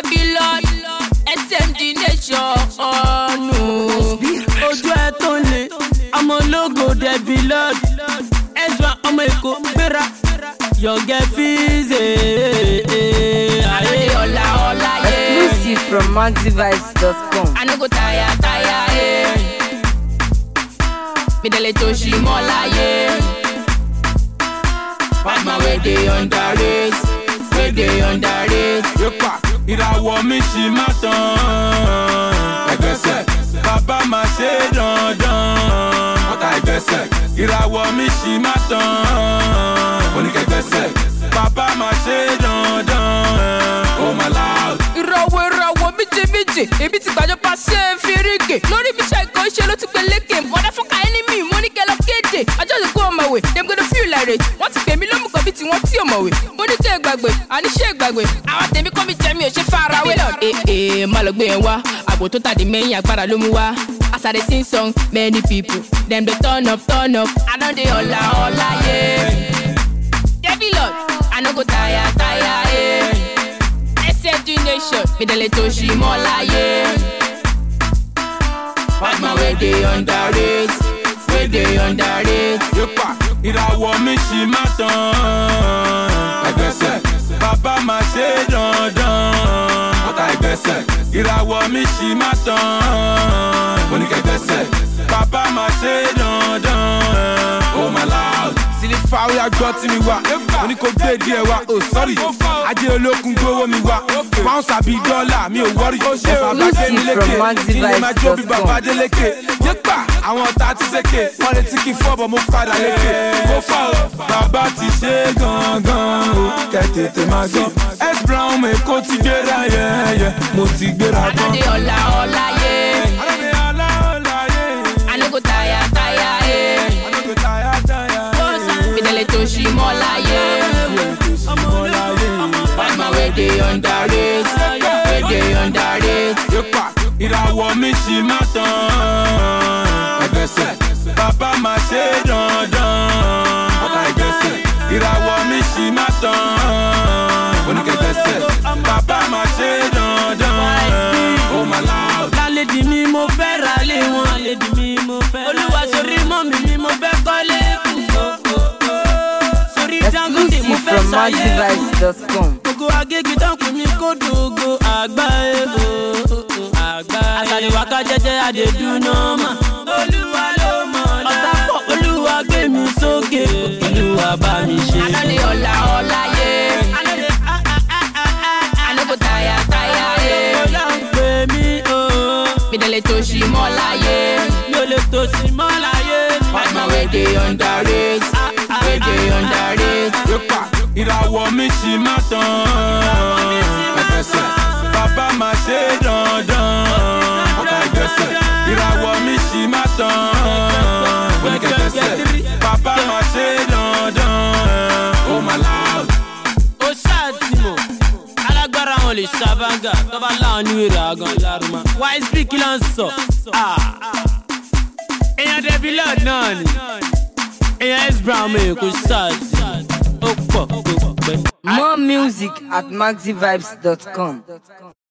Debbie Lord, SMG Nation. Oh no. Ojú ẹ tó le, ọmọ ológo Debbie Lord. Ezra ọmọ Èkó gbéra, Young Fizzy. Exclusive from MaxiVibes.com. I no go tire, yeah. Me dele to she more like Bad man where they underrate, where they underrate. Yepa, ìràwọ̀ mi ṣì máa tàn. Ẹgbẹ́sẹ̀, bàbá máa ṣe dandan. Ọ̀tá ẹgbẹ́sẹ̀, ìràwọ̀ mi ṣì máa tàn. Oníkẹgbẹ́sẹ̀, bàbá máa ṣe dandan. Oh my loud. Ìràwọ̀ bíjì, ebi ti gbàjọ pàṣẹ fìrígè. Lórí mi ṣe ìkọ́ iṣẹ́ ló ti gbé lékè. Mọ̀dá fún ká ẹni mi, mo ní kẹ́ lọ kéde. I just go on my way, dem gonna feel like it. Wọ́n ti pè mí lómùkọ́ bí tí wọ́n tí ò mọ̀wé. Mo ní kẹ́ gbàgbé, àní ṣe gbàgbé. Àwọn tèmi kọ́ mi jẹ́ mi ò ṣe farawé. Má lọ gbé yẹn wá, àgbò tó tàdé mẹ́yìn agbára ló mú wá. As I dey sing song, many people, dem dey turn up. I don dey ọ̀la, yeah. Debbie Lord, I no go tire, yeah. SMG Nation, me dele to she more like Bad man where they underrate, where they underrate. Yepa, ìràwọ̀ mi ṣì máa tàn. Ẹgbẹ́sẹ̀, bàbá máa ṣe dandan. Ọ̀tá ẹgbẹ́sẹ̀, ìràwọ̀ mi ṣì máa tàn. Oníkẹgbẹ́sẹ̀, bàbá máa ṣe dandan. Oh my loud. Sílífà ó yá gbọ́ tí mi wá. Oní kò gbé díẹ̀ wá. Oh sorry, ajé olókun gbówó mi wá. Pounds àbí dọ́là mi ò wọ́rí. Ẹ̀fà bá gbé mi lékè, ilé máa jó bí bàbá Adélékè. Yepa, àwọn ọ̀tá ti sékè. Wọ́n retí kí n fọ́bọ̀ mo padà lékè. Mo fà ó, bàbá ti ṣe gangan o. Kẹ́ tètè máa gbọ́. S Brown Èkó ti gbéra yẹ́yẹ́. Mo ti gbéra gan. I don dey ọ̀la, yeah. I no go tire, yeah. Me dele to she more like Bad man where they underrate, where they underrate. Yepa, ìràwọ̀ mi ṣì máa tàn. Ẹgbẹ́sẹ̀, bàbá máa ṣe dandan. Ọ̀tá ẹgbẹ́sẹ̀, ìràwọ̀ mi ṣì máa tàn. Oníkẹgbẹ́sẹ̀, bàbá máa ṣe dandan. Oh my loud. Lálẹ́dì mi mo fẹ́ ra lé wọn. Olúwa sórí mọ́ mi ni mo fẹ́ kọ́lé fún. Sórí Dangote mo fẹ́ From sáyé fún. MaxiVibes.com. Gbogbo agége tán pè mí kó dògo àgbá èbò. Àsàlẹ̀wáká jẹ́jẹ́ àdèdú nọ́ọ̀mà. Olúwa ló mọ̀ ọ́lá. Ọ̀tá pọ̀ Olúwa gbé mi sókè. Olúwa bá mi ṣe. I don dey ọ̀la, yeah. I no go tire, yeah. Ọlọ́run pè mí o. Me dele to she more like Mi ò lè tò sí mọ́ láyé mi. Bad man where they underrate, where they underrate. Yepa, ìràwọ̀ mi ṣì máa tàn. Ẹgbẹ́sẹ̀, bàbá máa ṣe dandan. Ọ̀tá ẹgbẹ́sẹ̀, ìràwọ̀ mi ṣì máa tàn. Oníkẹgbẹ́sẹ̀, bàbá máa ṣe dandan. Oh my loud. Ó ṣáàtìmọ̀, alágbára wọn lè ṣàbángà, tó bá láwọn ní wèrè àgàn lárúmọ. YSB kí ló ń sọ? Èèyàn Debbie Lord náà ni. Èèyàn S Brown Èkó ṣáàtì. Ó pọ̀ tó pẹ́. More music at MaxiVibes.com.